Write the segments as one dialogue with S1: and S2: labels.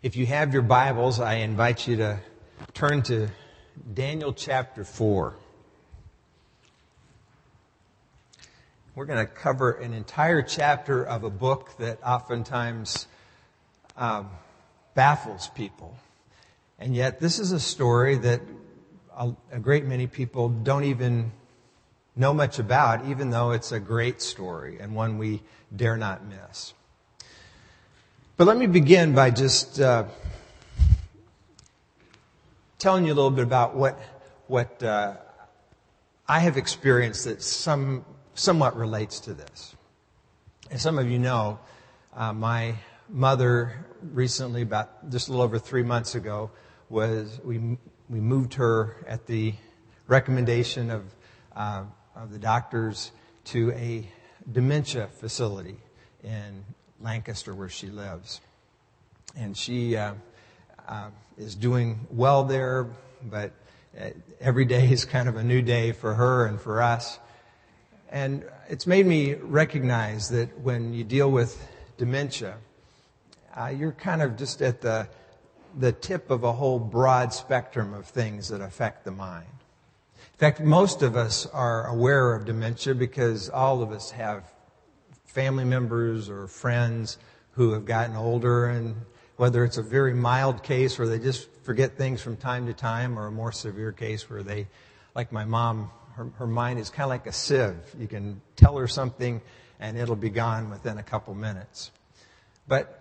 S1: If you have your Bibles, I invite you to turn to Daniel chapter 4. We're going to cover an entire chapter of a book that oftentimes baffles people. And yet this is a story that a great many people don't even know much about, even though it's a great story and one we dare not miss. But let me begin by just telling you a little bit about what I have experienced that somewhat relates to this. As some of you know, my mother recently, about just a little over 3 months ago, we moved her at the recommendation of the doctors to a dementia facility in Lancaster, where she lives. And she is doing well there, but every day is kind of a new day for her and for us. And it's made me recognize that when you deal with dementia, you're kind of just at the tip of a whole broad spectrum of things that affect the mind. In fact, most of us are aware of dementia because all of us have family members or friends who have gotten older, and whether it's a very mild case where they just forget things from time to time, or a more severe case where they, like my mom, her mind is kind of like a sieve. You can tell her something and it'll be gone within a couple minutes. But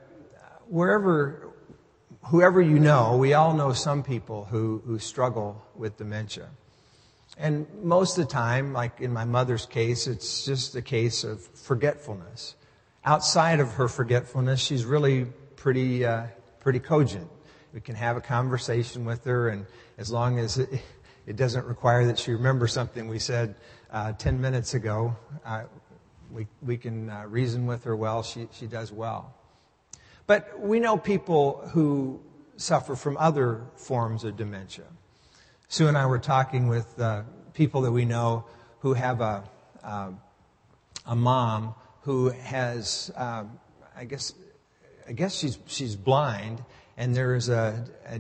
S1: whoever you know, we all know some people who struggle with dementia. And most of the time, like in my mother's case, it's just a case of forgetfulness. Outside of her forgetfulness, she's really pretty cogent. We can have a conversation with her, and as long as it doesn't require that she remembers something we said 10 minutes ago, we can reason with her well. She does well. But we know people who suffer from other forms of dementia. Sue and I were talking with people that we know who have a mom who has, I guess she's blind, and there is a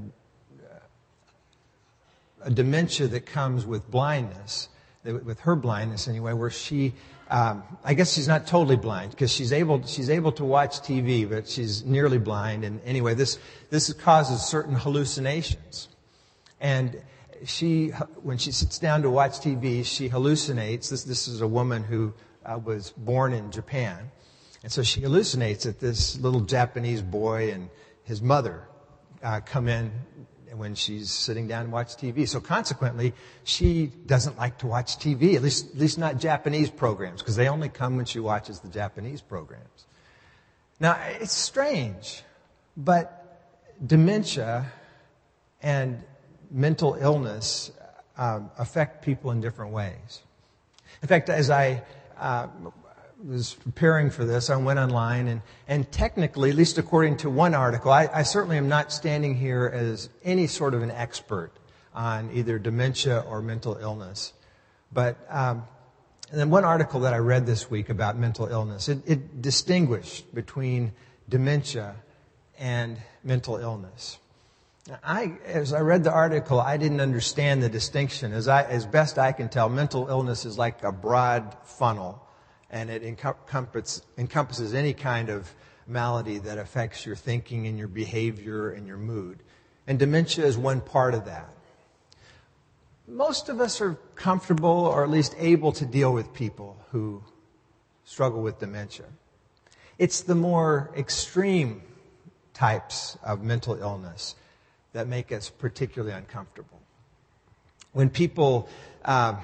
S1: dementia that comes with blindness, with her blindness anyway, where she, I guess she's not totally blind because she's able to watch TV, but she's nearly blind. And anyway, this causes certain hallucinations. And when she sits down to watch TV, she hallucinates. This is a woman who was born in Japan. And so she hallucinates that this little Japanese boy and his mother come in when she's sitting down to watch TV. So consequently, she doesn't like to watch TV, at least not Japanese programs, because they only come when she watches the Japanese programs. Now, it's strange, but dementia and mental illness affect people in different ways. In fact, as I was preparing for this, I went online, and technically, at least according to one article, I certainly am not standing here as any sort of an expert on either dementia or mental illness. But and then one article that I read this week about mental illness, it distinguished between dementia and mental illness. Now, as I read the article, I didn't understand the distinction. As best I can tell, mental illness is like a broad funnel, and it encompasses any kind of malady that affects your thinking and your behavior and your mood. And dementia is one part of that. Most of us are comfortable, or at least able to deal with people who struggle with dementia. It's the more extreme types of mental illness that make us particularly uncomfortable. When people are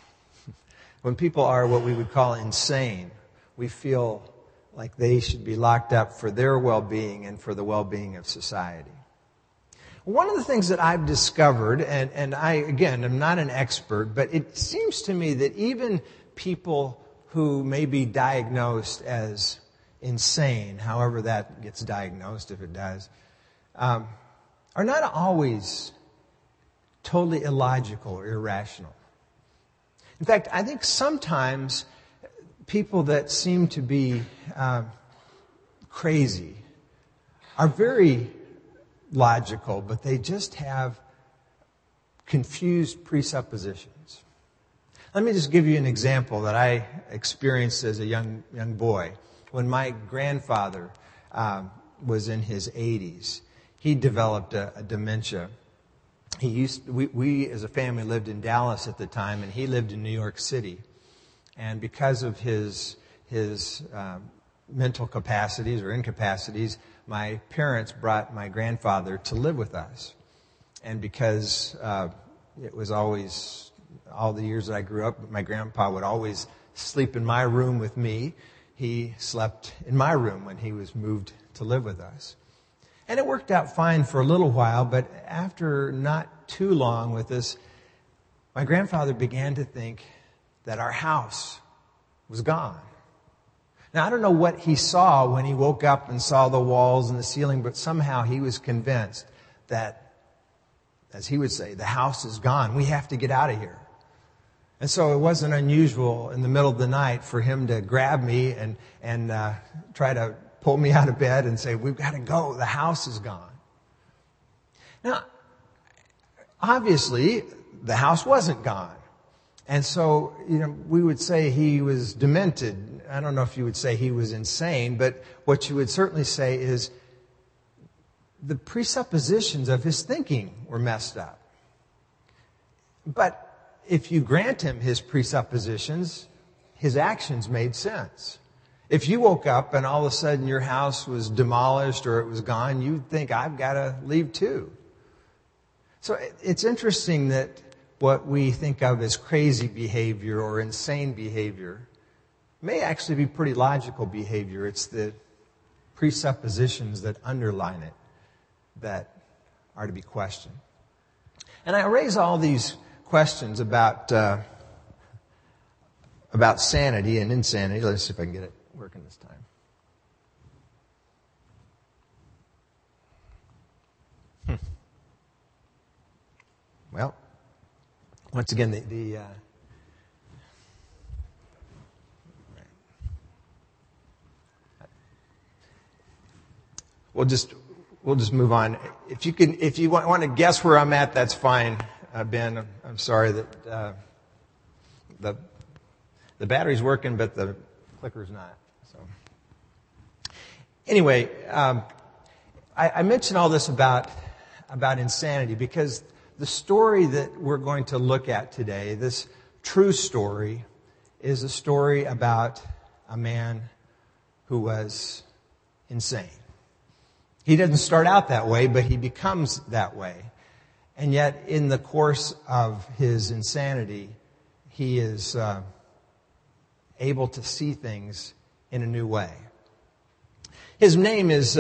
S1: what we would call insane, we feel like they should be locked up for their well-being and for the well-being of society. One of the things that I've discovered, and I, again, am not an expert, but it seems to me that even people who may be diagnosed as insane, however that gets diagnosed, if it does, are not always totally illogical or irrational. In fact, I think sometimes people that seem to be crazy are very logical, but they just have confused presuppositions. Let me just give you an example that I experienced as a young boy. When my grandfather was in his 80s, he developed a dementia. We as a family lived in Dallas at the time, and he lived in New York City. And because of his mental capacities or incapacities, my parents brought my grandfather to live with us. And because it was always, all the years that I grew up, my grandpa would always sleep in my room with me. He slept in my room when he was moved to live with us. And it worked out fine for a little while, but after not too long with this, my grandfather began to think that our house was gone. Now, I don't know what he saw when he woke up and saw the walls and the ceiling, but somehow he was convinced that, as he would say, the house is gone. We have to get out of here. And so it wasn't unusual in the middle of the night for him to grab me and try to pull me out of bed and say, we've got to go. The house is gone. Now, obviously, the house wasn't gone. And so, we would say he was demented. I don't know if you would say he was insane, but what you would certainly say is the presuppositions of his thinking were messed up. But if you grant him his presuppositions, his actions made sense. If you woke up and all of a sudden your house was demolished or it was gone, you'd think, I've got to leave too. So it's interesting that what we think of as crazy behavior or insane behavior may actually be pretty logical behavior. It's the presuppositions that underline it that are to be questioned. And I raise all these questions about sanity and insanity. Let's see if I can get it working this time. Well, once again, we'll just move on. If you want to guess where I'm at, that's fine, Ben. I'm sorry that the battery's working, but the clicker's not. So anyway, I mention all this about insanity because the story that we're going to look at today, this true story, is a story about a man who was insane. He doesn't start out that way, but he becomes that way. And yet, in the course of his insanity, he is able to see things in a new way. His name is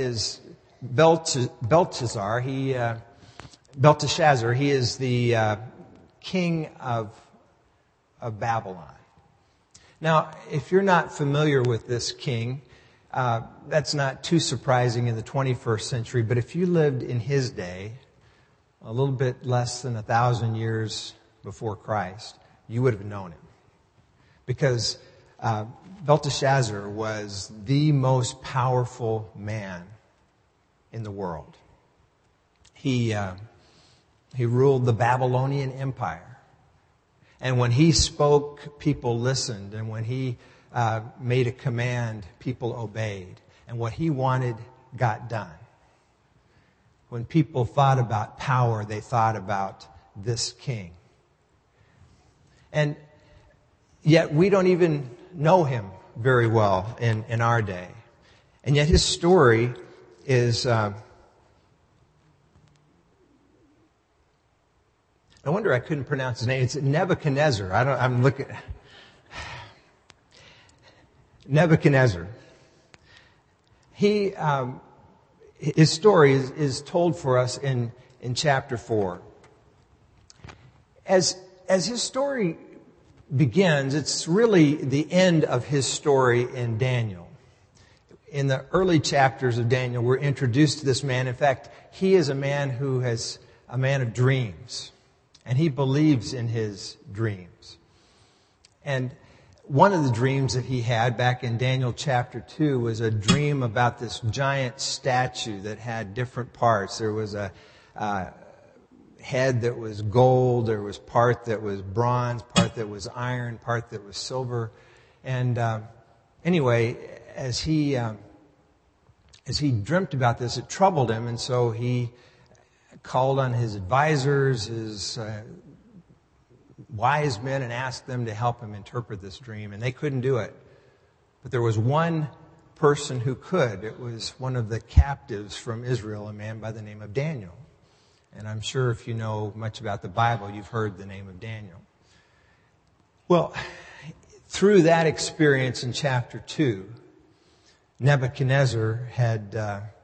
S1: Belteshazzar. Belteshazzar. He is the king of Babylon. Now, if you're not familiar with this king, that's not too surprising in the 21st century, but if you lived in his day, a little bit less than 1,000 years before Christ, you would have known him. Because Belteshazzar was the most powerful man in the world. He ruled the Babylonian Empire. And when he spoke, people listened. And when he made a command, people obeyed. And what he wanted got done. When people thought about power, they thought about this king. And yet we don't even know him very well in our day. And yet his story is... No wonder I couldn't pronounce his name. It's Nebuchadnezzar. I'm looking... Nebuchadnezzar. His story is told for us in chapter 4. As his story begins, it's really the end of his story in Daniel. In the early chapters of Daniel, we're introduced to this man. In fact, he is a man who is a man of dreams. And he believes in his dreams. And one of the dreams that he had back in Daniel chapter 2 was a dream about this giant statue that had different parts. There was a head that was gold, there was part that was bronze, part that was iron, part that was silver. And anyway, as he dreamt about this, it troubled him, and so he called on his advisors, his wise men, and asked them to help him interpret this dream, and they couldn't do it. But there was one person who could. It was one of the captives from Israel, a man by the name of Daniel. And I'm sure if you know much about the Bible, you've heard the name of Daniel. Well, through that experience in chapter 2, Nebuchadnezzar had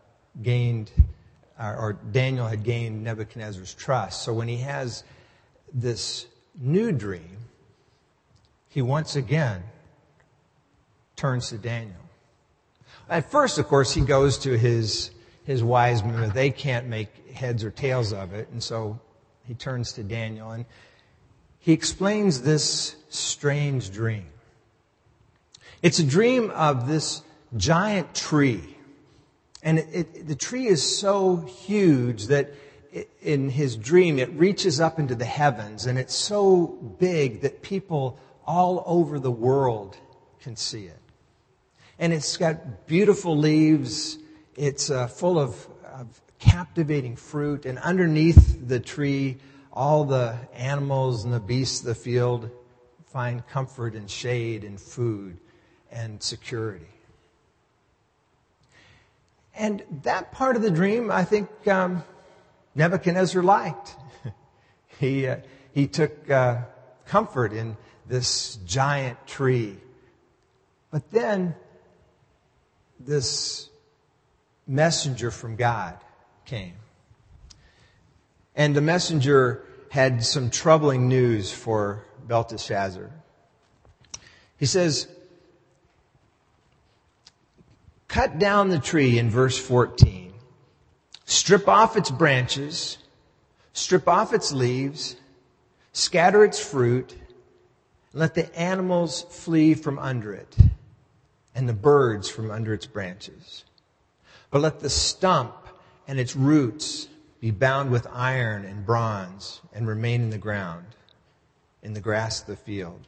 S1: Daniel had gained Nebuchadnezzar's trust. So when he has this new dream, he once again turns to Daniel. At first, of course, he goes to his wise men, but they can't make heads or tails of it. And so he turns to Daniel, and he explains this strange dream. It's a dream of this giant tree. And the tree is so huge that in his dream it reaches up into the heavens, and it's so big that people all over the world can see it. And it's got beautiful leaves. It's full of captivating fruit. And underneath the tree, all the animals and the beasts of the field find comfort and shade and food and security. And that part of the dream, I think Nebuchadnezzar liked. He took comfort in this giant tree. But then this messenger from God came. And the messenger had some troubling news for Belteshazzar. He says, cut down the tree in verse 14. Strip off its branches, strip off its leaves, scatter its fruit, let the animals flee from under it, and the birds from under its branches. But let the stump and its roots be bound with iron and bronze and remain in the ground, in the grass of the field.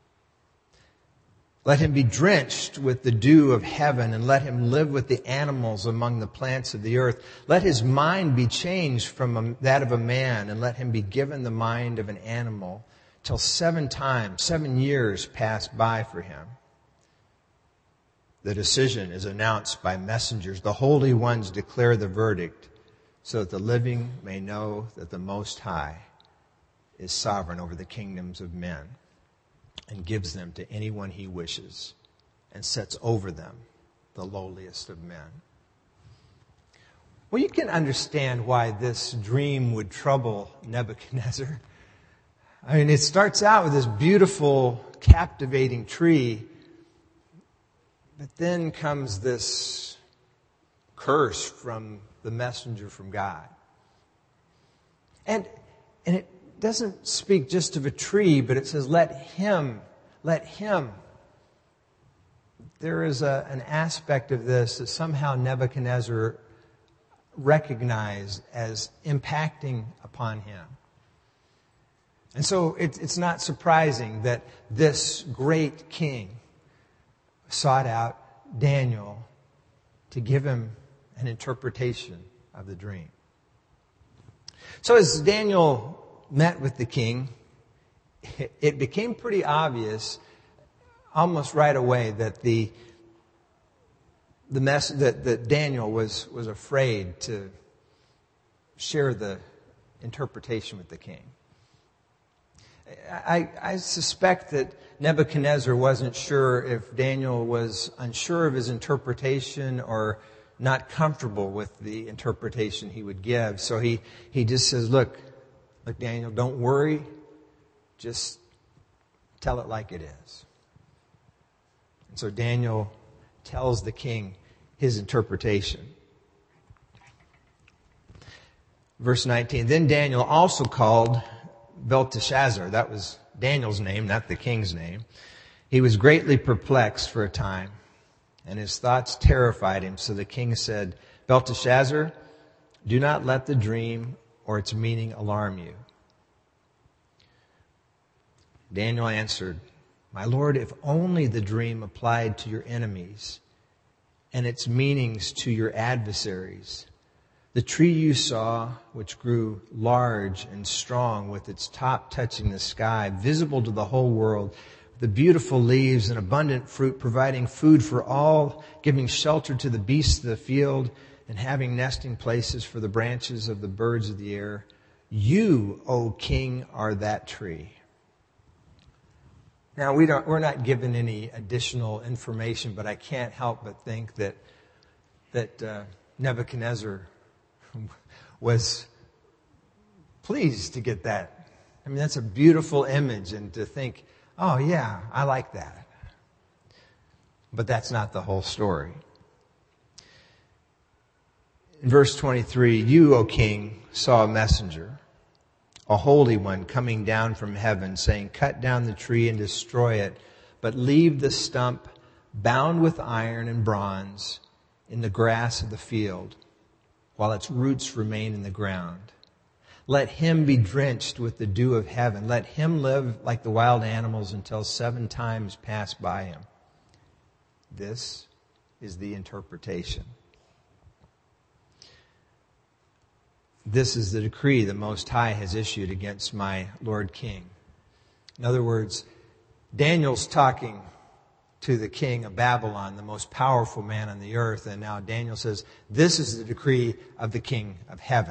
S1: Let him be drenched with the dew of heaven, and let him live with the animals among the plants of the earth. Let his mind be changed from that of a man, and let him be given the mind of an animal, till 7 years pass by for him. The decision is announced by messengers. The holy ones declare the verdict, so that the living may know that the Most High is sovereign over the kingdoms of men, and gives them to anyone he wishes, and sets over them the lowliest of men. Well, you can understand why this dream would trouble Nebuchadnezzar. I mean, it starts out with this beautiful, captivating tree, but then comes this curse from the messenger from God. And it doesn't speak just of a tree, but it says, let him. There is an aspect of this that somehow Nebuchadnezzar recognized as impacting upon him. And so it's not surprising that this great king sought out Daniel to give him an interpretation of the dream. So as Daniel met with the king, it became pretty obvious almost right away that that Daniel was afraid to share the interpretation with the king. I suspect that Nebuchadnezzar wasn't sure if Daniel was unsure of his interpretation or not comfortable with the interpretation he would give. So he just says, look, Daniel, don't worry. Just tell it like it is. And so Daniel tells the king his interpretation. Verse 19, then Daniel also called Belteshazzar. That was Daniel's name, not the king's name. He was greatly perplexed for a time, and his thoughts terrified him. So the king said, Belteshazzar, do not let the dream or its meaning alarm you. Daniel answered, My lord, if only the dream applied to your enemies and its meanings to your adversaries. The tree you saw, which grew large and strong with its top touching the sky, visible to the whole world, the beautiful leaves and abundant fruit, providing food for all, giving shelter to the beasts of the field, and having nesting places for the branches of the birds of the air. You, O king, are that tree. Now, we're not given any additional information, but I can't help but think that Nebuchadnezzar was pleased to get that. I mean, that's a beautiful image, and to think, oh yeah, I like that. But that's not the whole story. In verse 23, you, O king, saw a messenger, a holy one, coming down from heaven, saying, cut down the tree and destroy it, but leave the stump bound with iron and bronze in the grass of the field, while its roots remain in the ground. Let him be drenched with the dew of heaven. Let him live like the wild animals until 7 times pass by him. This is the interpretation. This is the decree the Most High has issued against my Lord King. In other words, Daniel's talking to the king of Babylon, the most powerful man on the earth, and now Daniel says, this is the decree of the King of heaven.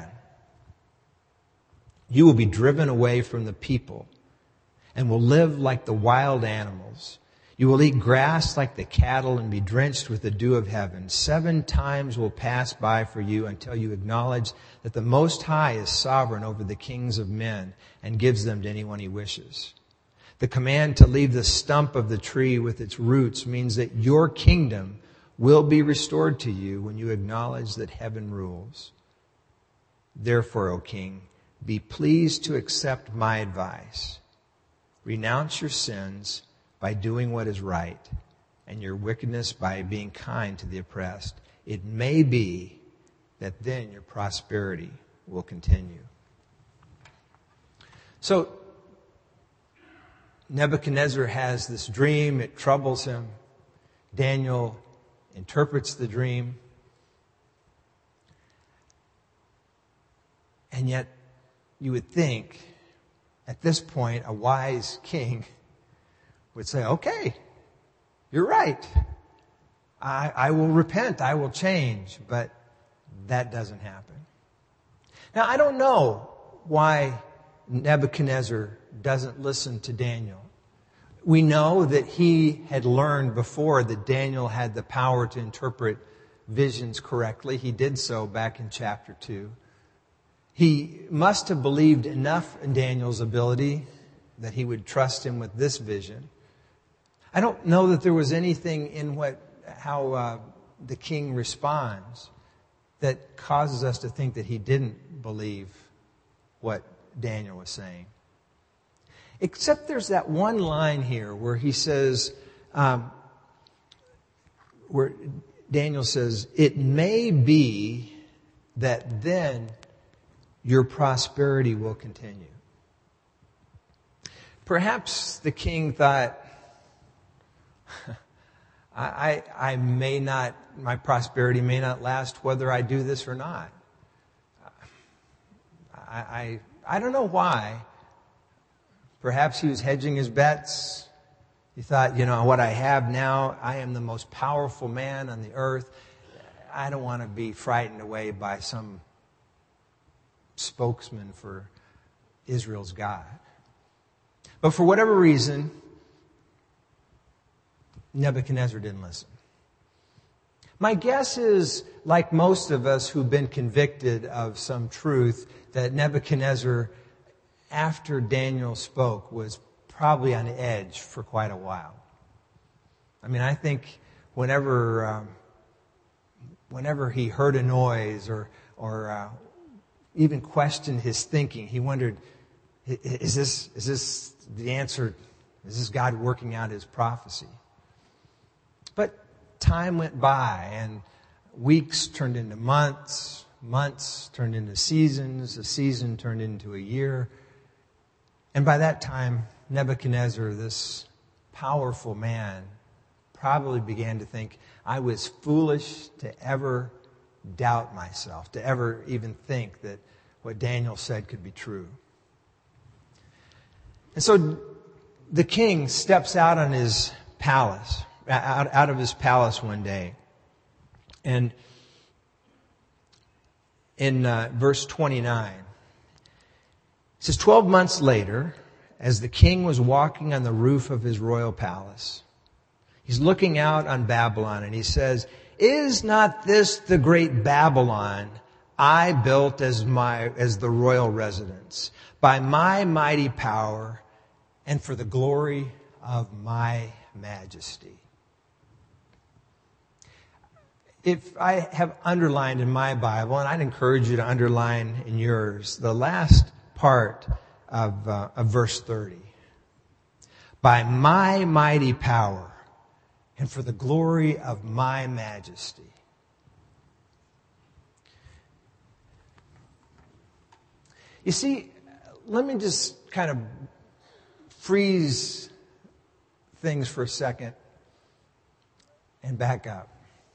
S1: You will be driven away from the people and will live like the wild animals. You will eat grass like the cattle and be drenched with the dew of heaven. 7 times will pass by for you until you acknowledge that the Most High is sovereign over the kings of men and gives them to anyone he wishes. The command to leave the stump of the tree with its roots means that your kingdom will be restored to you when you acknowledge that heaven rules. Therefore, O king, be pleased to accept my advice. Renounce your sins by doing what is right, and your wickedness by being kind to the oppressed. It may be that then your prosperity will continue. So, Nebuchadnezzar has this dream. It troubles him. Daniel interprets the dream. And yet, you would think, at this point, a wise king would say, okay, you're right. I will repent. I will change. But that doesn't happen. Now, I don't know why Nebuchadnezzar doesn't listen to Daniel. We know that he had learned before that Daniel had the power to interpret visions correctly. He did so back in chapter 2. He must have believed enough in Daniel's ability that he would trust him with this vision. I don't know that there was anything in how the king responds that causes us to think that he didn't believe what Daniel was saying. Except there's that one line here where he says, where Daniel says, it may be that then your prosperity will continue. Perhaps the king thought, my prosperity may not last whether I do this or not. I don't know why. Perhaps he was hedging his bets. He thought, what I have now, I am the most powerful man on the earth. I don't want to be frightened away by some spokesman for Israel's God. But for whatever reason, Nebuchadnezzar didn't listen. My guess is, like most of us who've been convicted of some truth, that Nebuchadnezzar, after Daniel spoke, was probably on edge for quite a while. I mean, I think whenever he heard a noise or even questioned his thinking, he wondered, is this the answer This is God working out his prophecy. But time went by, and weeks turned into months, months turned into seasons, a season turned into a year. And by that time, Nebuchadnezzar, this powerful man, probably began to think, I was foolish to ever doubt myself, to ever even think that what Daniel said could be true. And so the king steps out on his palace, out of his palace one day. And in verse 29, it says, 12 months later, as the king was walking on the roof of his royal palace, he's looking out on Babylon and he says, is not this the great Babylon I built as the royal residence by my mighty power and for the glory of my majesty? If I have underlined in my Bible, and I'd encourage you to underline in yours, the last part of verse 30. By my mighty power and for the glory of my majesty. You see, let me just kind of freeze things for a second and back up.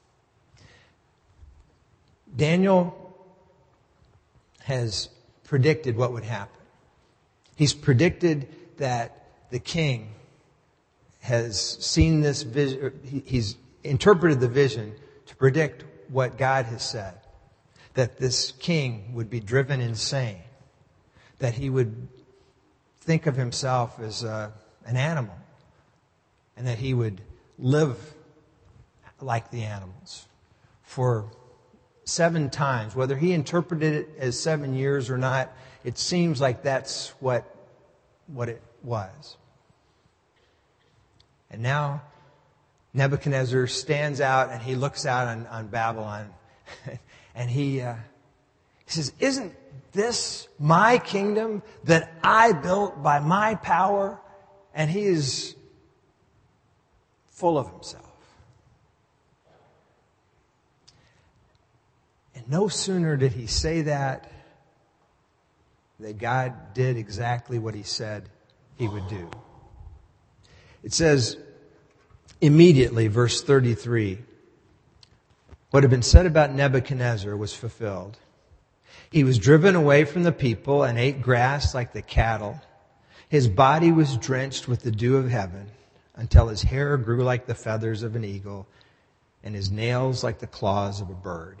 S1: Daniel has predicted what would happen. He's predicted that the king has seen this vision. He's interpreted the vision to predict what God has said. That this king would be driven insane. That he would think of himself as an animal. And that he would live like the animals for 7 times. Whether he interpreted it as 7 years or not, it seems like that's what it was. And now Nebuchadnezzar stands out and he looks out on Babylon and he says, isn't this my kingdom that I built by my power? And he is full of himself. And no sooner did he say that God did exactly what he said he would do. It says, immediately, verse 33, what had been said about Nebuchadnezzar was fulfilled. He was driven away from the people and ate grass like the cattle. His body was drenched with the dew of heaven until his hair grew like the feathers of an eagle and his nails like the claws of a bird.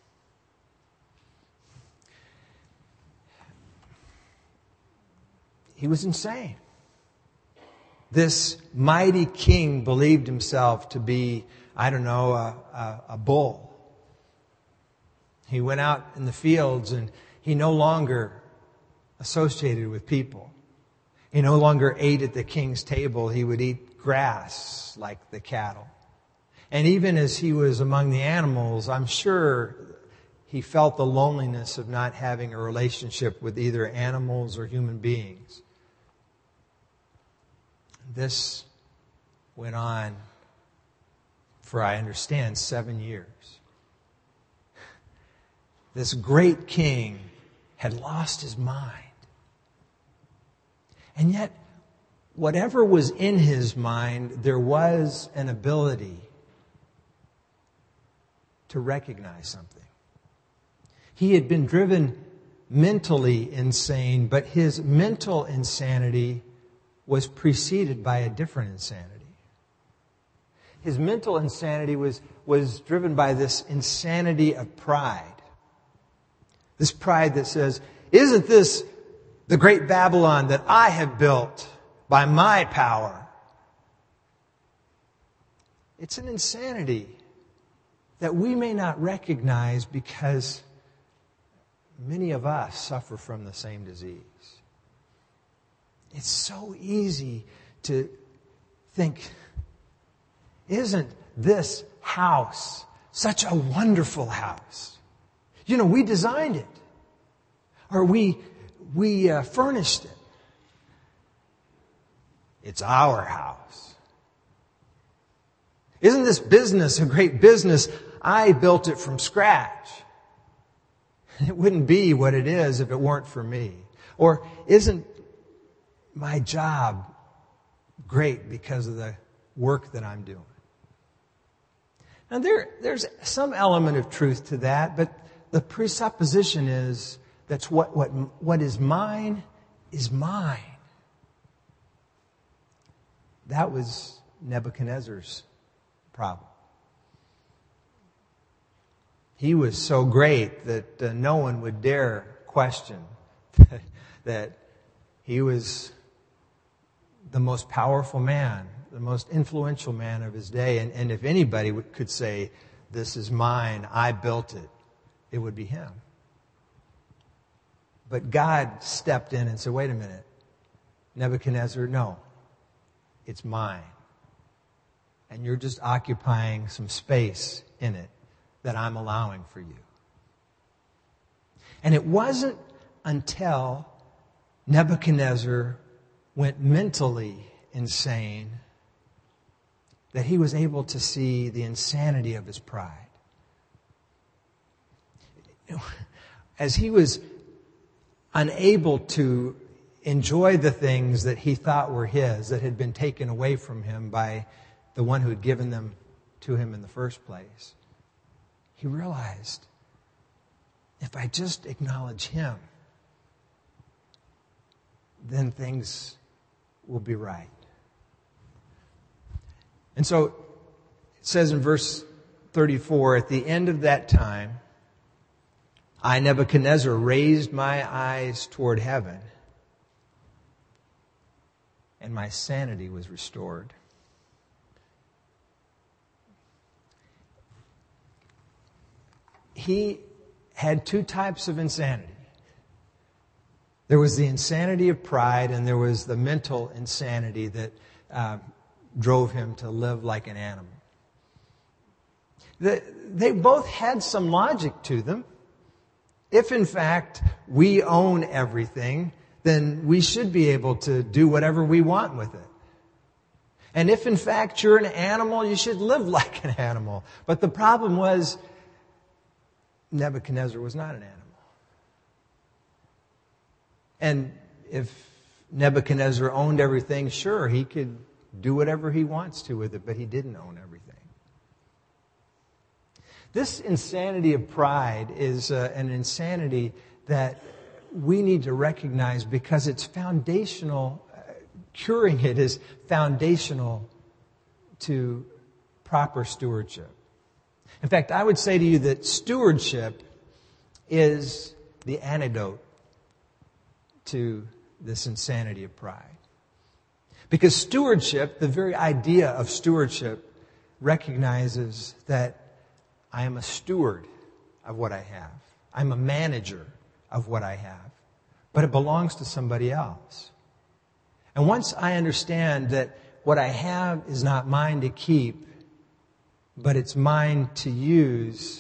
S1: He was insane. This mighty king believed himself to be, a bull. He went out in the fields and he no longer associated with people. He no longer ate at the king's table. He would eat grass like the cattle. And even as he was among the animals, I'm sure he felt the loneliness of not having a relationship with either animals or human beings. This went on for, I understand, 7 years. This great king had lost his mind. And yet, whatever was in his mind, there was an ability to recognize something. He had been driven mentally insane, but his mental insanity was preceded by a different insanity. His mental insanity was driven by this insanity of pride. This pride that says, isn't this the great Babylon that I have built by my power? It's an insanity that we may not recognize because many of us suffer from the same disease. It's so easy to think, isn't this house such a wonderful house? You know, we designed it. Or we furnished it. It's our house. Isn't this business a great business? I built it from scratch. It wouldn't be what it is if it weren't for me. Or isn't my job great because of the work that I'm doing? Now there's some element of truth to that, but the presupposition is that's what is mine is mine. That was Nebuchadnezzar's problem. He was so great that no one would dare question that he was the most powerful man, the most influential man of his day. And if anybody could say, this is mine, I built it, it would be him. But God stepped in and said, wait a minute, Nebuchadnezzar, no, it's mine. And you're just occupying some space in it that I'm allowing for you. And it wasn't until Nebuchadnezzar went mentally insane that he was able to see the insanity of his pride. As he was unable to enjoy the things that he thought were his, that had been taken away from him by the one who had given them to him in the first place, he realized, if I just acknowledge him, then things will be right. And so it says in verse 34, at the end of that time, I, Nebuchadnezzar, raised my eyes toward heaven, and my sanity was restored. He had two types of insanity. There was the insanity of pride, and there was the mental insanity that drove him to live like an animal. They both had some logic to them. If, in fact, we own everything, then we should be able to do whatever we want with it. And if, in fact, you're an animal, you should live like an animal. But the problem was, Nebuchadnezzar was not an animal. And if Nebuchadnezzar owned everything, sure, he could do whatever he wants to with it, but he didn't own everything. This insanity of pride is an insanity that we need to recognize because it's foundational. Curing it is foundational to proper stewardship. In fact, I would say to you that stewardship is the antidote to this insanity of pride. Because stewardship, the very idea of stewardship, recognizes that I am a steward of what I have. I'm a manager of what I have. But it belongs to somebody else. And once I understand that what I have is not mine to keep, but it's mine to use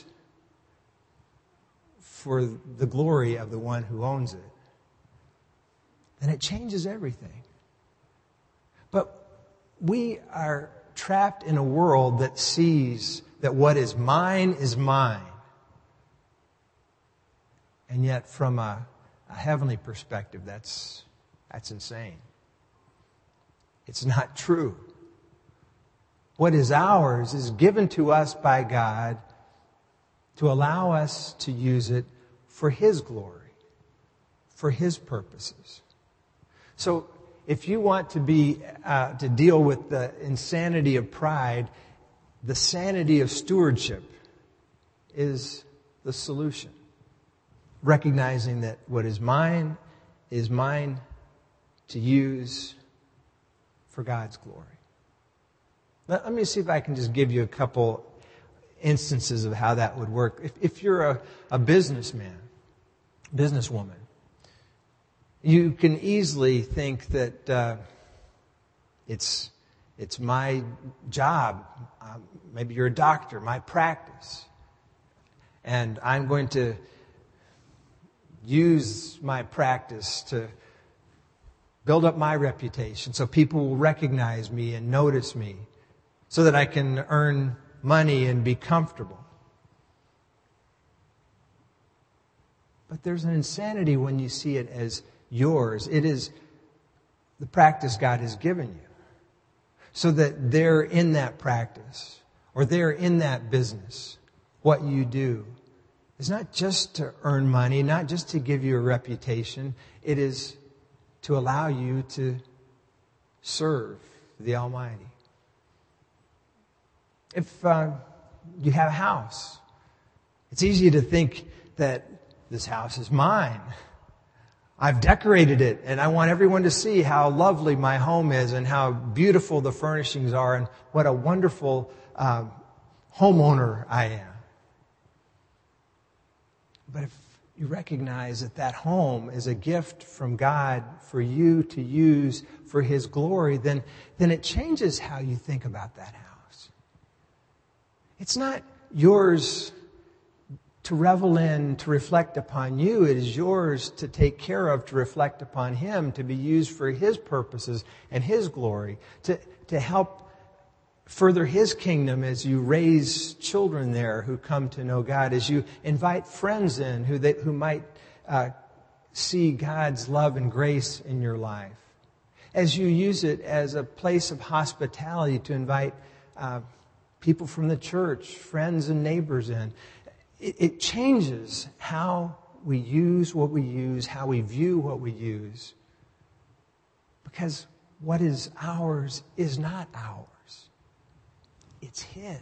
S1: for the glory of the one who owns it, then it changes everything. But we are trapped in a world that sees that what is mine, and yet from a heavenly perspective, that's insane. It's not true. What is ours is given to us by God to allow us to use it for His glory, for His purposes. So if you want to deal with the insanity of pride, the sanity of stewardship is the solution. Recognizing that what is mine to use for God's glory. Let me see if I can just give you a couple instances of how that would work. If you're a businessman, businesswoman, you can easily think that it's my job. Maybe you're a doctor, my practice. And I'm going to use my practice to build up my reputation so people will recognize me and notice me, so that I can earn money and be comfortable. But there's an insanity when you see it as yours. It is the practice God has given you, so that there in that practice, or there in that business, what you do is not just to earn money, not just to give you a reputation. It is to allow you to serve the Almighty. If you have a house, it's easy to think that this house is mine. I've decorated it, and I want everyone to see how lovely my home is and how beautiful the furnishings are and what a wonderful homeowner I am. But if you recognize that that home is a gift from God for you to use for His glory, then it changes how you think about that house. It's not yours to revel in, to reflect upon you. It is yours to take care of, to reflect upon Him, to be used for His purposes and His glory, to help further His kingdom as you raise children there who come to know God, as you invite friends in who might see God's love and grace in your life, as you use it as a place of hospitality to invite people from the church, friends and neighbors in. It changes how we use what we use, how we view what we use. Because what is ours is not ours. It's His.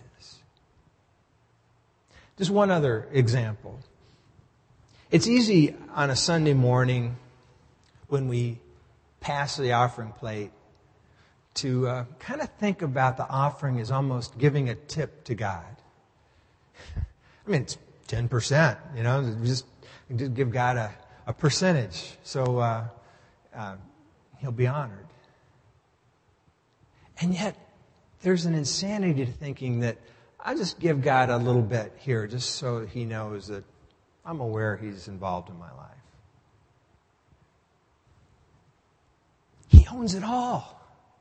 S1: Just one other example. It's easy on a Sunday morning when we pass the offering plate to kind of think about the offering as almost giving a tip to God. I mean, it's 10%, just give God a percentage so He'll be honored. And yet, there's an insanity to thinking that I just give God a little bit here just so He knows that I'm aware He's involved in my life. He owns it all.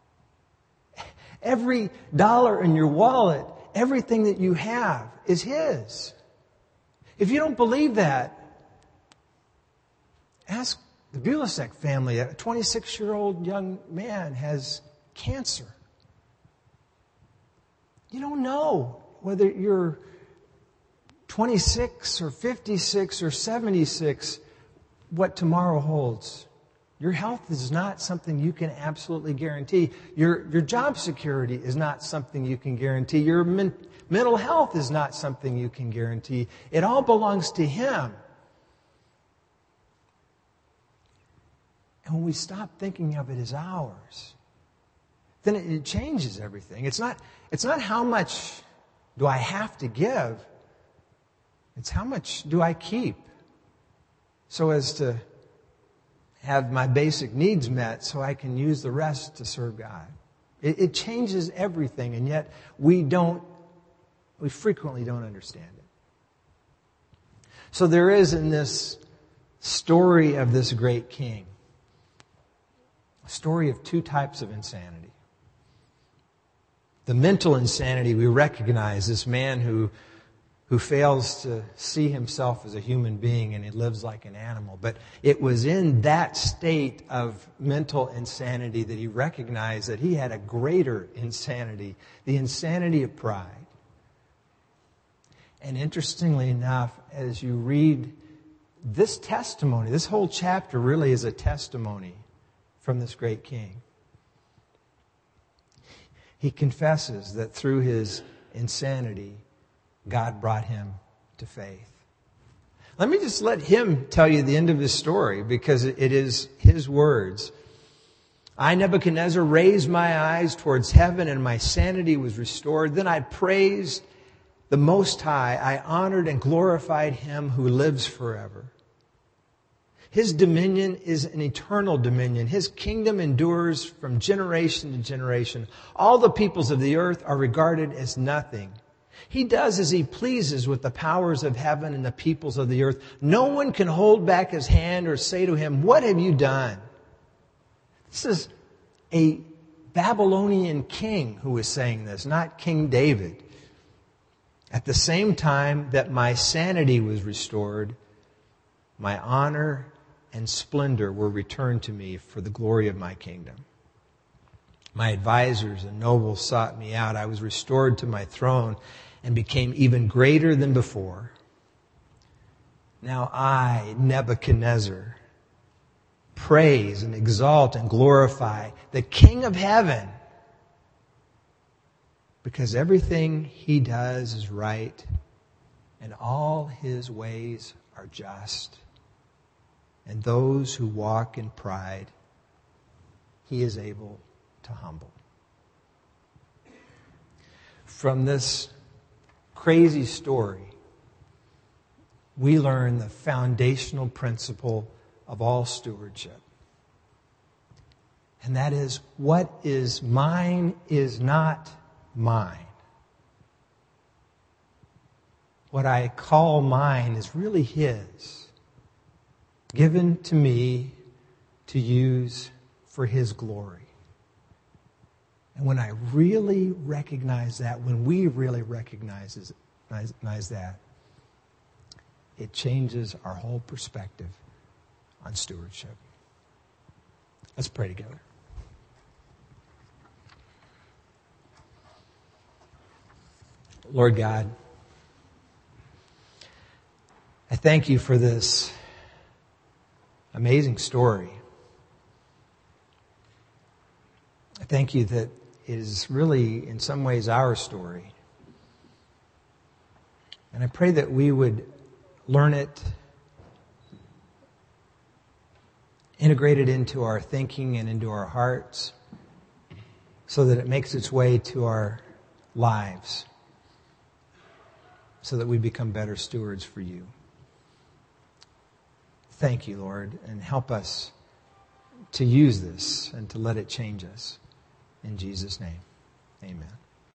S1: Every dollar in your wallet, everything that you have is His. If you don't believe that, ask the Bulasek family. A 26-year-old young man has cancer. You don't know whether you're 26 or 56 or 76, what tomorrow holds. Your health is not something you can absolutely guarantee. Your job security is not something you can guarantee. Your mental health is not something you can guarantee. It all belongs to Him. And when we stop thinking of it as ours, then it changes everything. It's not how much do I have to give. It's how much do I keep so as to have my basic needs met so I can use the rest to serve God. It changes everything, and yet we frequently don't understand it. So there is in this story of this great king a story of two types of insanity. The mental insanity we recognize, this man who fails to see himself as a human being and he lives like an animal. But it was in that state of mental insanity that he recognized that he had a greater insanity, the insanity of pride. And interestingly enough, as you read this testimony, this whole chapter really is a testimony from this great king. He confesses that through his insanity, God brought him to faith. Let me just let him tell you the end of his story, because it is his words. I, Nebuchadnezzar, raised my eyes towards heaven, and my sanity was restored. Then I praised the Most High. I honored and glorified Him who lives forever. His dominion is an eternal dominion. His kingdom endures from generation to generation. All the peoples of the earth are regarded as nothing. He does as He pleases with the powers of heaven and the peoples of the earth. No one can hold back His hand or say to Him, what have you done? This is a Babylonian king who is saying this, not King David. At the same time that my sanity was restored, my honor and splendor were returned to me for the glory of my kingdom. My advisors and nobles sought me out. I was restored to my throne and became even greater than before. Now I, Nebuchadnezzar, praise and exalt and glorify the King of heaven, because everything he does is right and all his ways are just. And those who walk in pride, he is able to humble. From this crazy story, we learn the foundational principle of all stewardship. And that is, what is mine is not mine. What I call mine is really his, given to me to use for his glory. And when I really recognize that, when we really recognize that, it changes our whole perspective on stewardship. Let's pray together. Lord God, I thank you for this amazing story. I thank you that it is really, in some ways, our story. And I pray that we would learn it, integrate it into our thinking and into our hearts, so that it makes its way to our lives, so that we become better stewards for you. Thank you, Lord, and help us to use this and to let it change us. In Jesus' name, amen.